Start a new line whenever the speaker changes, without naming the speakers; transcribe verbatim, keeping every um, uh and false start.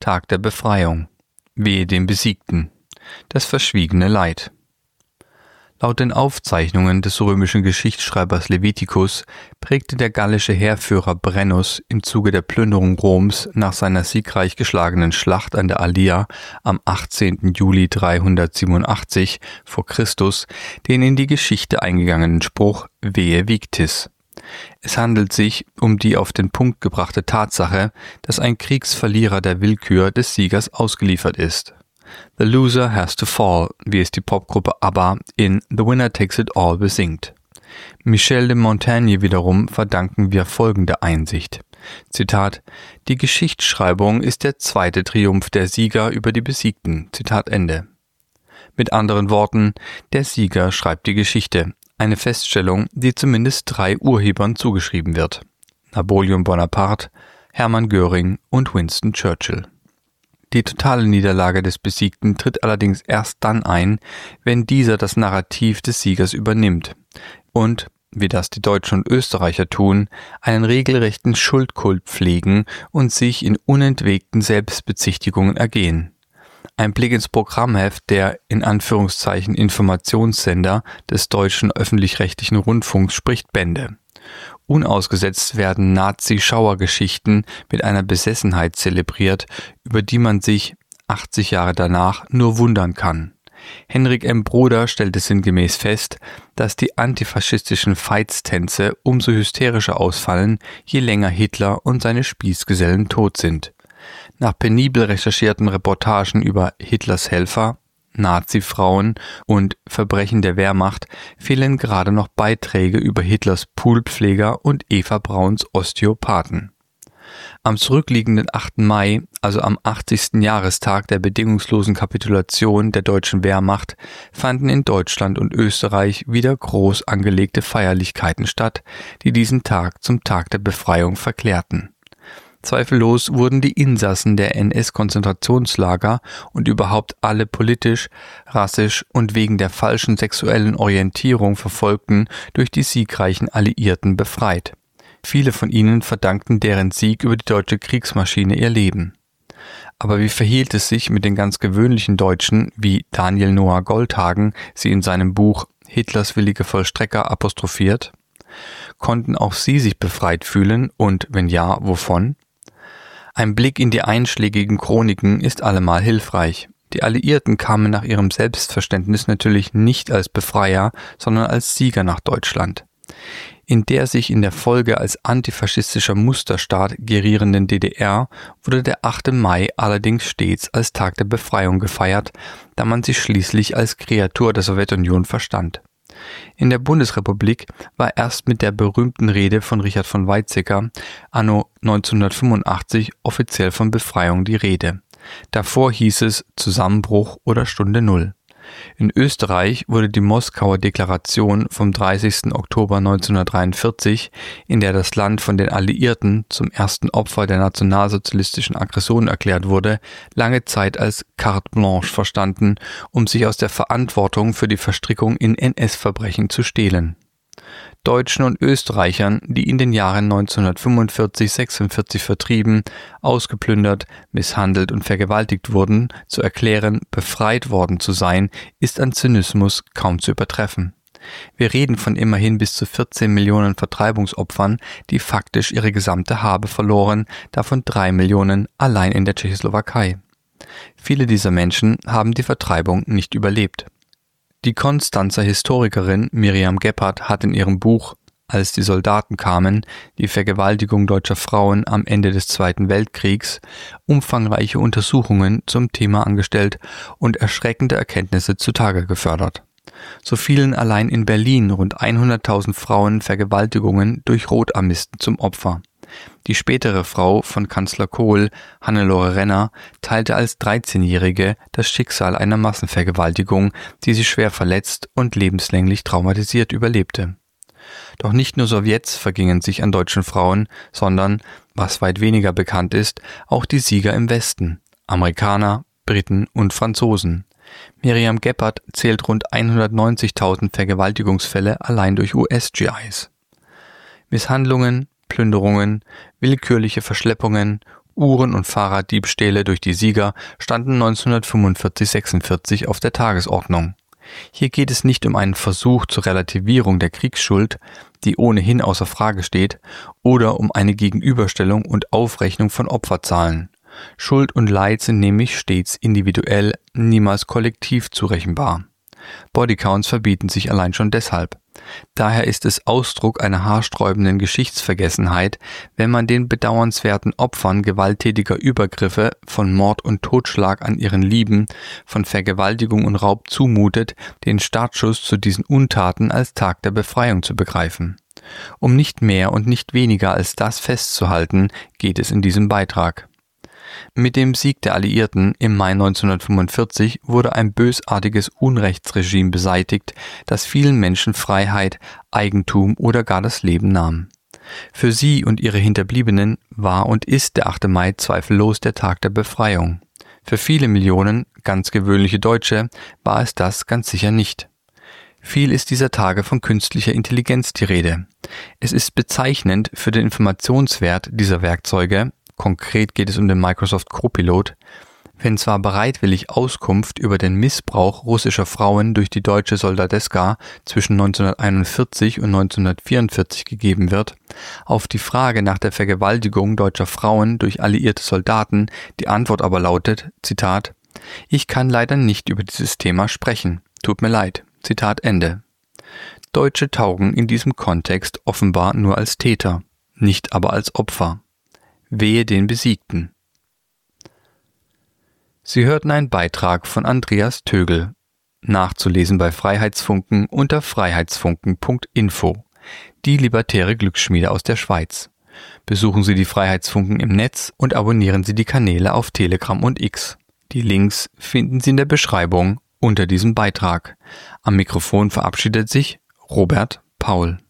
Tag der Befreiung. Wehe dem Besiegten. Das verschwiegene Leid. Laut den Aufzeichnungen des römischen Geschichtsschreibers Levitikus prägte der gallische Heerführer Brennus im Zuge der Plünderung Roms nach seiner siegreich geschlagenen Schlacht an der Allia am achtzehnten Juli dreihundertsiebenundachtzig vor Christus den in die Geschichte eingegangenen Spruch Wehe victis. Es handelt sich um die auf den Punkt gebrachte Tatsache, dass ein Kriegsverlierer der Willkür des Siegers ausgeliefert ist. The loser has to fall, wie es die Popgruppe ABBA in The Winner Takes It All besingt. Michel de Montaigne wiederum verdanken wir folgende Einsicht. Zitat: Die Geschichtsschreibung ist der zweite Triumph der Sieger über die Besiegten. Zitat Ende. Mit anderen Worten, der Sieger schreibt die Geschichte. Eine Feststellung, die zumindest drei Urhebern zugeschrieben wird: Napoleon Bonaparte, Hermann Göring und Winston Churchill. Die totale Niederlage des Besiegten tritt allerdings erst dann ein, wenn dieser das Narrativ des Siegers übernimmt und, wie das die Deutschen und Österreicher tun, einen regelrechten Schuldkult pflegen und sich in unentwegten Selbstbezichtigungen ergehen. Ein Blick ins Programmheft der in Anführungszeichen Informationssender des deutschen öffentlich-rechtlichen Rundfunks spricht Bände. Unausgesetzt werden Nazi-Schauergeschichten mit einer Besessenheit zelebriert, über die man sich achtzig Jahre danach nur wundern kann. Henrik M. Broder stellte sinngemäß fest, dass die antifaschistischen Veitstänze umso hysterischer ausfallen, je länger Hitler und seine Spießgesellen tot sind. Nach penibel recherchierten Reportagen über Hitlers Helfer, Nazi-Frauen und Verbrechen der Wehrmacht fehlen gerade noch Beiträge über Hitlers Poolpfleger und Eva Brauns Osteopathen. Am zurückliegenden achten Mai, also am achtzigsten Jahrestag der bedingungslosen Kapitulation der deutschen Wehrmacht, fanden in Deutschland und Österreich wieder groß angelegte Feierlichkeiten statt, die diesen Tag zum Tag der Befreiung verklärten. Zweifellos wurden die Insassen der N S-Konzentrationslager und überhaupt alle politisch, rassisch und wegen der falschen sexuellen Orientierung Verfolgten durch die siegreichen Alliierten befreit. Viele von ihnen verdankten deren Sieg über die deutsche Kriegsmaschine ihr Leben. Aber wie verhielt es sich mit den ganz gewöhnlichen Deutschen, wie Daniel Noah Goldhagen sie in seinem Buch Hitlers willige Vollstrecker apostrophiert? Konnten auch sie sich befreit fühlen und, wenn ja, wovon? Ein Blick in die einschlägigen Chroniken ist allemal hilfreich. Die Alliierten kamen nach ihrem Selbstverständnis natürlich nicht als Befreier, sondern als Sieger nach Deutschland. In der sich in der Folge als antifaschistischer Musterstaat gerierenden D D R wurde der achte Mai allerdings stets als Tag der Befreiung gefeiert, da man sich schließlich als Kreatur der Sowjetunion verstand. In der Bundesrepublik war erst mit der berühmten Rede von Richard von Weizsäcker anno neunzehnhundertfünfundachtzig offiziell von Befreiung die Rede. Davor hieß es Zusammenbruch oder Stunde Null. In Österreich wurde die Moskauer Deklaration vom dreißigsten Oktober neunzehnhundertdreiundvierzig, in der das Land von den Alliierten zum ersten Opfer der nationalsozialistischen Aggression erklärt wurde, lange Zeit als Carte Blanche verstanden, um sich aus der Verantwortung für die Verstrickung in N S-Verbrechen zu stehlen. Deutschen und Österreichern, die in den Jahren neunzehnhundertfünfundvierzig sechsundvierzig vertrieben, ausgeplündert, misshandelt und vergewaltigt wurden, zu erklären, befreit worden zu sein, ist an Zynismus kaum zu übertreffen. Wir reden von immerhin bis zu vierzehn Millionen Vertreibungsopfern, die faktisch ihre gesamte Habe verloren, davon drei Millionen allein in der Tschechoslowakei. Viele dieser Menschen haben die Vertreibung nicht überlebt. Die Konstanzer Historikerin Miriam Gebhardt hat in ihrem Buch »Als die Soldaten kamen, die Vergewaltigung deutscher Frauen am Ende des Zweiten Weltkriegs« umfangreiche Untersuchungen zum Thema angestellt und erschreckende Erkenntnisse zutage gefördert. So fielen allein in Berlin rund hunderttausend Frauen Vergewaltigungen durch Rotarmisten zum Opfer. Die spätere Frau von Kanzler Kohl, Hannelore Renner, teilte als dreizehnjährige das Schicksal einer Massenvergewaltigung, die sie schwer verletzt und lebenslänglich traumatisiert überlebte. Doch nicht nur Sowjets vergingen sich an deutschen Frauen, sondern, was weit weniger bekannt ist, auch die Sieger im Westen, Amerikaner, Briten und Franzosen. Miriam Gebhardt zählt rund hundertneunzigtausend Vergewaltigungsfälle allein durch U S-G Is. Misshandlungen, Plünderungen, willkürliche Verschleppungen, Uhren- und Fahrraddiebstähle durch die Sieger standen neunzehnhundertfünfundvierzig sechsundvierzig auf der Tagesordnung. Hier geht es nicht um einen Versuch zur Relativierung der Kriegsschuld, die ohnehin außer Frage steht, oder um eine Gegenüberstellung und Aufrechnung von Opferzahlen. Schuld und Leid sind nämlich stets individuell, niemals kollektiv zurechenbar. Bodycounts verbieten sich allein schon deshalb. Daher ist es Ausdruck einer haarsträubenden Geschichtsvergessenheit, wenn man den bedauernswerten Opfern gewalttätiger Übergriffe, von Mord und Totschlag an ihren Lieben, von Vergewaltigung und Raub zumutet, den Startschuss zu diesen Untaten als Tag der Befreiung zu begreifen. Um nicht mehr und nicht weniger als das festzuhalten, geht es in diesem Beitrag. Mit dem Sieg der Alliierten im Mai neunzehnhundertfünfundvierzig wurde ein bösartiges Unrechtsregime beseitigt, das vielen Menschen Freiheit, Eigentum oder gar das Leben nahm. Für sie und ihre Hinterbliebenen war und ist der achte Mai zweifellos der Tag der Befreiung. Für viele Millionen, ganz gewöhnliche Deutsche, war es das ganz sicher nicht. Viel ist dieser Tage von künstlicher Intelligenz die Rede. Es ist bezeichnend für den Informationswert dieser Werkzeuge. Konkret geht es um den Microsoft Copilot, wenn zwar bereitwillig Auskunft über den Missbrauch russischer Frauen durch die deutsche Soldateska zwischen neunzehnhunderteinundvierzig und neunzehnhundertvierundvierzig gegeben wird, auf die Frage nach der Vergewaltigung deutscher Frauen durch alliierte Soldaten die Antwort aber lautet, Zitat, »Ich kann leider nicht über dieses Thema sprechen. Tut mir leid.« Zitat Ende. Deutsche taugen in diesem Kontext offenbar nur als Täter, nicht aber als Opfer. Wehe den Besiegten. Sie hörten einen Beitrag von Andreas Tögel, nachzulesen bei Freiheitsfunken unter freiheitsfunken punkt info, die libertäre Glücksschmiede aus der Schweiz. Besuchen Sie die Freiheitsfunken im Netz und abonnieren Sie die Kanäle auf Telegram und X. Die Links finden Sie in der Beschreibung unter diesem Beitrag. Am Mikrofon verabschiedet sich Robert Paul.